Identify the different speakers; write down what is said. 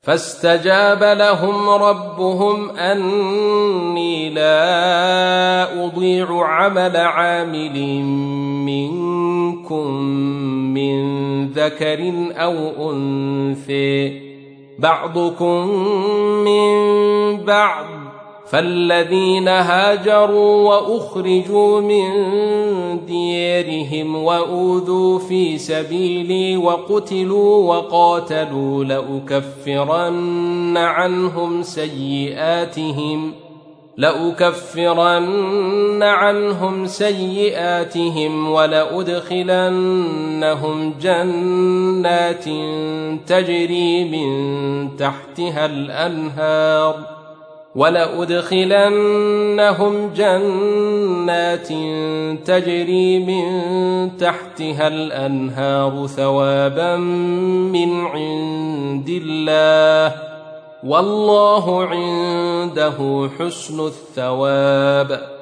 Speaker 1: فاستجاب لهم ربهم أني لا أضيع عمل عامل منكم من ذكر أو أنثى بعضكم من بعض، فالذين هاجروا وأخرجوا من ديارهم وأوذوا في سبيلي وقتلوا وقاتلوا لأكفرن عنهم سيئاتهم ولأدخلنهم جنات تجري من تحتها الأنهار ثوابا من عند الله، والله عنده حسن الثواب.